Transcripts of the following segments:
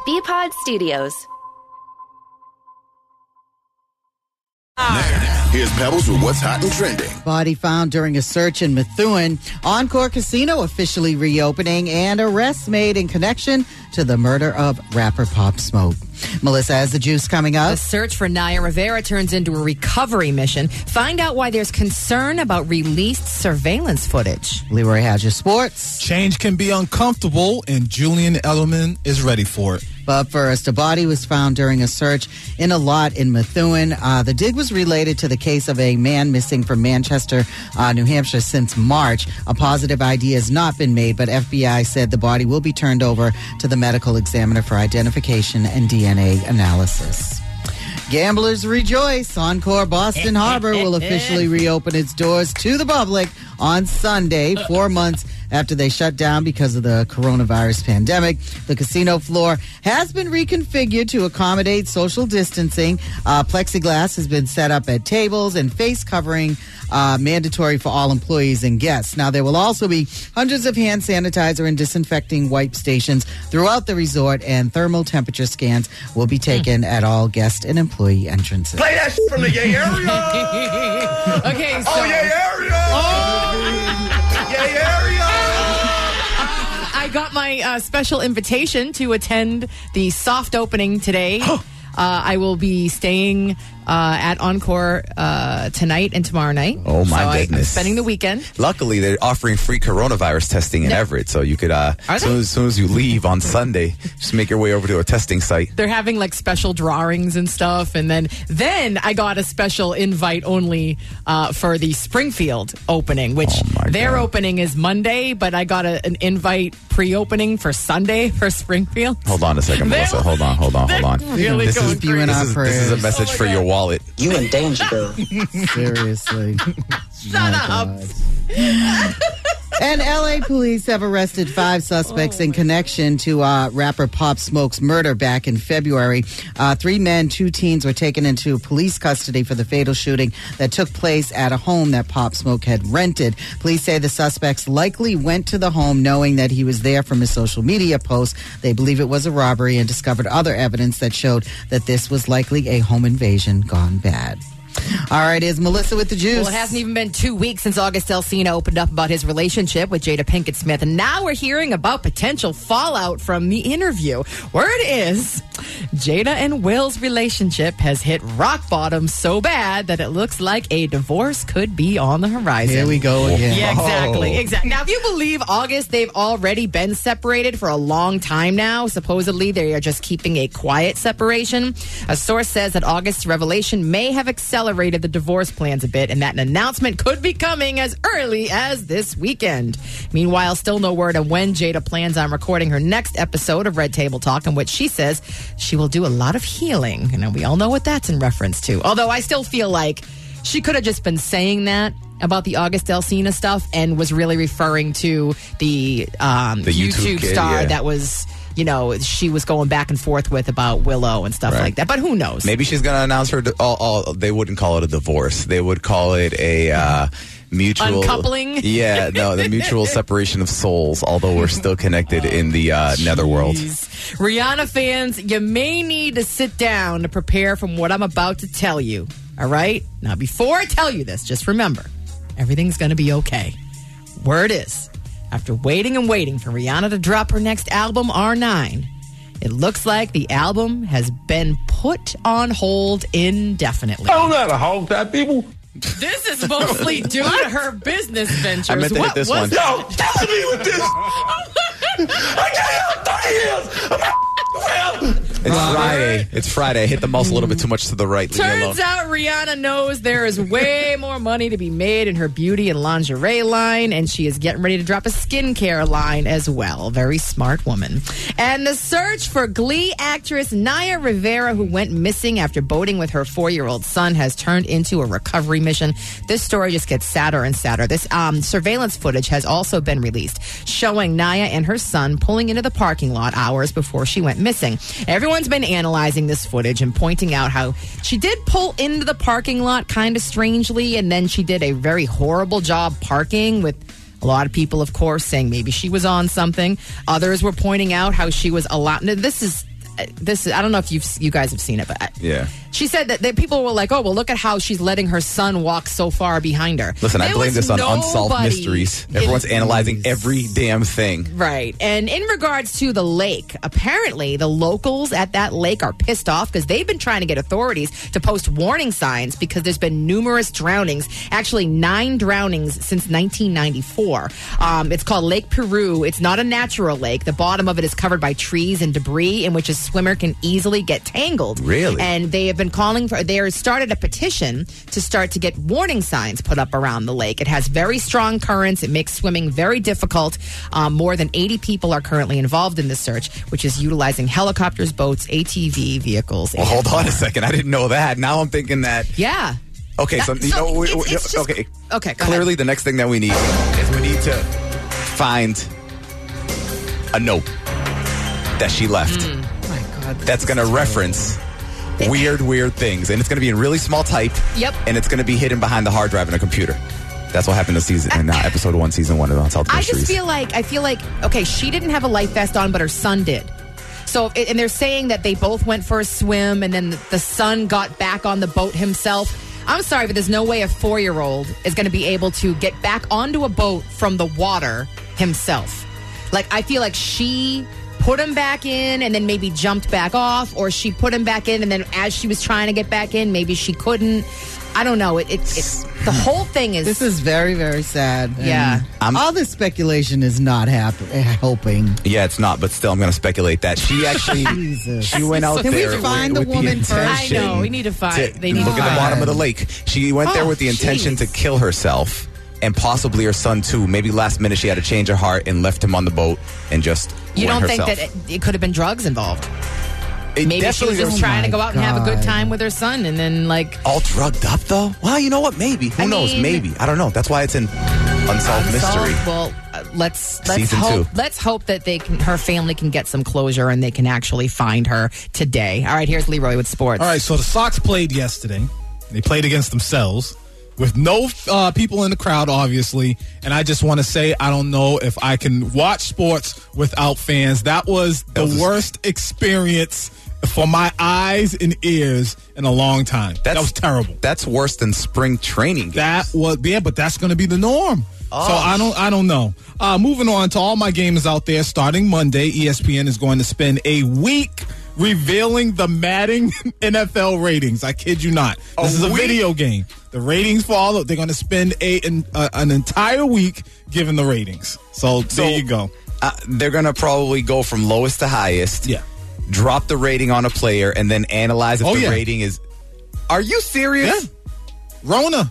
BPod Studios. Now, here's Pebbles with what's hot and trending. Body found during a search in Methuen. Encore Casino officially reopening, and arrests made in connection to the murder of rapper Pop Smoke. Melissa has the juice coming up. The search for Naya Rivera turns into a recovery mission. Find out why there's concern about released surveillance footage. Leroy has your sports. Change can be uncomfortable, and Julian Edelman is ready for it. But first, a body was found during a search in a lot in Methuen. The dig was related to the case of a man missing from Manchester, New Hampshire since March. A positive ID has not been made, but FBI said the body will be turned over to the medical examiner for identification and DNA analysis. Gamblers rejoice. Encore Boston Harbor will officially reopen its doors to the public on Sunday, 4 months after they shut down because of the coronavirus pandemic. The casino floor has been reconfigured to accommodate social distancing. Plexiglass has been set up at tables, and face covering mandatory for all employees and guests. Now, there will also be hundreds of hand sanitizer and disinfecting wipe stations throughout the resort, and thermal temperature scans will be taken at all guest and employee entrances. Play that shit from the Yay area! Okay, so... Oh, Yay area! Yay area! I got my special invitation to attend the soft opening today. I will be staying at Encore tonight and tomorrow night. Oh, my I'm goodness. spending the weekend. Luckily, they're offering free coronavirus testing in Everett, so you could, as soon as you leave on Sunday, just make your way over to a testing site. They're having like special drawings and stuff, and then I got a special invite only for the Springfield opening, which their opening is Monday, but I got an invite pre-opening for Sunday for Springfield. Hold on a second, Melissa. Hold on. Really This going crazy. This is a message for your wallet. You in danger, girl. Seriously. Shut up. And L.A. police have arrested 5 suspects in connection to rapper Pop Smoke's murder back in February. 3 men, 2 teens were taken into police custody for the fatal shooting that took place at a home that Pop Smoke had rented. Police say the suspects likely went to the home knowing that he was there from his social media posts. They believe it was a robbery and discovered other evidence that showed that this was likely a home invasion gone bad. All right, here's Melissa with the juice. Well, it hasn't even been 2 weeks since August Alsina opened up about his relationship with Jada Pinkett Smith, and now we're hearing about potential fallout from the interview. Word is, Jada and Will's relationship has hit rock bottom so bad that it looks like a divorce could be on the horizon. Here we go again. Yeah, exactly. Now, if you believe August, they've already been separated for a long time now. Supposedly, they are just keeping a quiet separation. A source says that August's revelation may have accelerated the divorce plans a bit, and that an announcement could be coming as early as this weekend. Meanwhile, still no word on when Jada plans on recording her next episode of Red Table Talk, in which she says she will do a lot of healing. And we all know what that's in reference to. Although I still feel like she could have just been saying that about the August Alsina stuff and was really referring to the YouTube kid, star that was... she was going back and forth with about Willow and stuff like that. But who knows? Maybe she's going to announce her... they wouldn't call it a divorce. They would call it a mutual... Uncoupling? Yeah, no, the mutual separation of souls, although we're still connected in the netherworld. Rihanna fans, you may need to sit down to prepare from what I'm about to tell you. All right? Now, before I tell you this, just remember, everything's going to be okay. Word is... After waiting and waiting for Rihanna to drop her next album, R9, it looks like the album has been put on hold indefinitely. I don't know how to hog tie people. This is mostly due to her business ventures. I meant to hit this one. Yo, killing me with this. I got 30 years. It's Friday. Hit the mouse a little bit too much to the right. Leave me alone. Turns out Rihanna knows there is way more money to be made in her beauty and lingerie line, and she is getting ready to drop a skincare line as well. Very smart woman. And the search for Glee actress Naya Rivera, who went missing after boating with her 4-year-old son, has turned into a recovery mission. This story just gets sadder and sadder. This surveillance footage has also been released, showing Naya and her son pulling into the parking lot hours before she went missing. Everyone's been analyzing this footage and pointing out how she did pull into the parking lot kind of strangely, and then she did a very horrible job parking, with a lot of people, of course, saying maybe she was on something. Others were pointing out how she was this is I don't know if you guys have seen it, but Yeah. she said that people were like, oh, well, look at how she's letting her son walk so far behind her. Listen, I There blame was this on unsolved nobody mysteries. Everyone's analyzing every damn thing. Right. And in regards to the lake, apparently the locals at that lake are pissed off because they've been trying to get authorities to post warning signs because there's been numerous drownings, actually 9 drownings since 1994. It's called Lake Peru. It's not a natural lake. The bottom of it is covered by trees and debris in which a swimmer can easily get tangled. Really? And they have been they started a petition to start to get warning signs put up around the lake. It has very strong currents. It makes swimming very difficult. More than 80 people are currently involved in this search, which is utilizing helicopters, boats, ATV vehicles. Well, hold on a second. I didn't know that. Now I'm thinking that. Yeah. Okay, so it's just- okay. Okay, go Clearly, ahead. the next thing that we need is we need to find a note that she left. Oh my God. That's going to reference weird things, and it's going to be in really small type. Yep. And it's going to be hidden behind the hard drive in a computer. That's what happened in episode 1, season 1 of Unsolved I Mysteries. just feel like, okay, she didn't have a life vest on, but her son did. So, and they're saying that they both went for a swim, and then the son got back on the boat himself. I'm sorry, but there's no way a 4-year-old is going to be able to get back onto a boat from the water himself. Like, I feel like she put him back in and then maybe jumped back off, or she put him back in and then as she was trying to get back in, maybe she couldn't. I don't know. It's the whole thing is. This is very, very sad. And Yeah. all this speculation is not helping. Yeah, it's not, but still, I'm going to speculate that she actually Jesus. she went out Can we there. find the with woman first? I know. We need to find. They need look to at the find. bottom of the lake. She went there with the intention to jeez. kill herself and possibly her son too. Maybe last minute she had a change of heart and left him on the boat and just You went don't herself. think that it could have been drugs involved? It Maybe she was definitely just trying to go out and have a good God. time with her son, and then all drugged up though. Well, you know what? Maybe. Who I knows? mean- Maybe. I don't know. That's why it's an unsolved mystery. Well, let's Season hope 2. let's hope that her family can get some closure and they can actually find her today. All right, here's Leroy with sports. All right, so the Sox played yesterday. They played against themselves with no people in the crowd, obviously. And I just want to say, I don't know if I can watch sports without fans. That was the worst experience for my eyes and ears in a long time. That was terrible. That's worse than spring training games. But that's going to be the norm. Oh. So I don't know. Moving on to all my gamers out there, starting Monday, ESPN is going to spend a week revealing the Madden NFL ratings. I kid you not. This is a video game. The ratings for all of they're going to spend an entire week giving the ratings. So there you go. They're going to probably go from lowest to highest. Yeah. Drop the rating on a player and then analyze if the rating is. Are you serious? Yeah.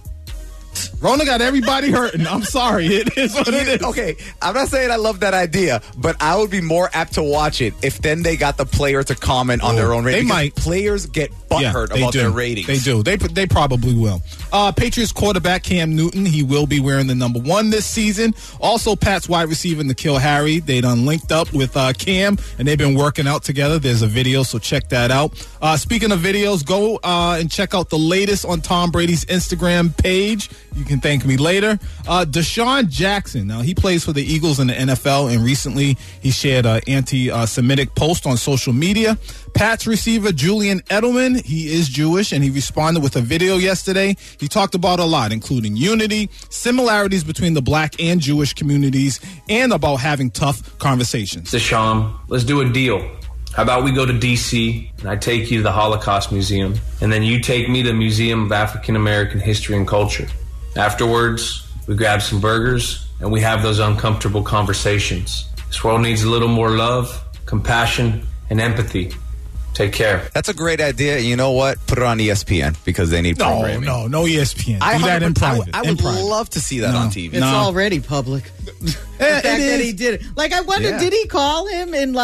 Rona got everybody hurting. I'm sorry. It is what it is. Okay, I'm not saying I love that idea, but I would be more apt to watch it if then they got the player to comment on their own rating. They might. Players get butthurt about their ratings. They do. They probably will. Patriots quarterback Cam Newton, he will be wearing the number 1 this season. Also, Pat's wide receiver N'Keal Harry, they done linked up with Cam, and they've been working out together. There's a video, so check that out. Speaking of videos, go and check out the latest on Tom Brady's Instagram page. You can thank me later. Deshaun Jackson. Now, he plays for the Eagles in the NFL, and recently he shared an anti-Semitic post on social media. Pats receiver Julian Edelman, he is Jewish, and he responded with a video yesterday. He talked about a lot, including unity, similarities between the black and Jewish communities, and about having tough conversations. Deshaun, let's do a deal. How about we go to D.C. and I take you to the Holocaust Museum, and then you take me to the Museum of African American History and Culture. Afterwards, we grab some burgers and we have those uncomfortable conversations. This world needs a little more love, compassion, and empathy. Take care. That's a great idea. You know what? Put it on ESPN because they need programming. No ESPN. Do that in private. I would love to see that on TV. It's already public. The fact that he did it. Like, I wonder, did he call him and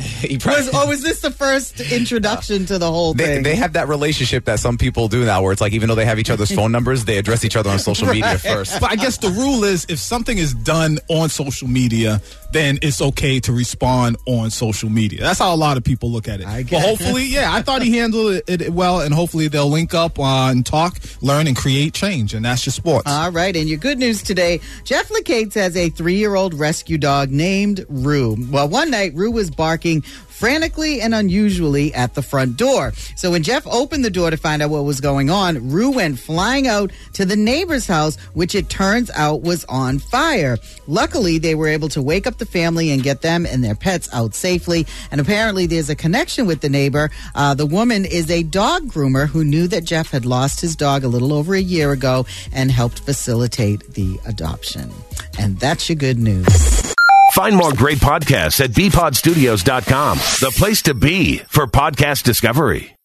was this the first introduction to the whole thing? They have that relationship that some people do now where it's like even though they have each other's phone numbers, they address each other on social media first. But I guess the rule is if something is done on social media, then it's okay to respond on social media. That's how a lot of people look at it. But hopefully, I thought he handled it well, and hopefully they'll link up and talk, learn, and create change, and that's your sports. All right, and your good news today, Jeff LeCates has a 3-year-old 5-year-old rescue dog named Rue. Well, one night, Rue was barking frantically and unusually at the front door. So when Jeff opened the door to find out what was going on, Rue went flying out to the neighbor's house, which it turns out was on fire. Luckily, they were able to wake up the family and get them and their pets out safely. And apparently there's a connection with the neighbor. The woman is a dog groomer who knew that Jeff had lost his dog a little over a year ago and helped facilitate the adoption. And that's your good news. Find more great podcasts at bpodstudios.com, the place to be for podcast discovery.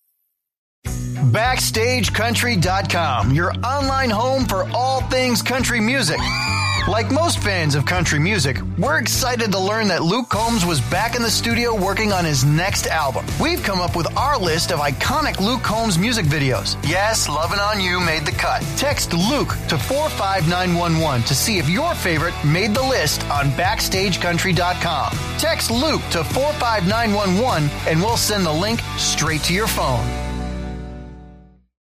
BackstageCountry.com, your online home for all things country music. Like most fans of country music, we're excited to learn that Luke Combs was back in the studio working on his next album. We've come up with our list of iconic Luke Combs music videos. Yes, Lovin' On You made the cut. Text Luke to 45911 to see if your favorite made the list on BackstageCountry.com. Text Luke to 45911 and we'll send the link straight to your phone.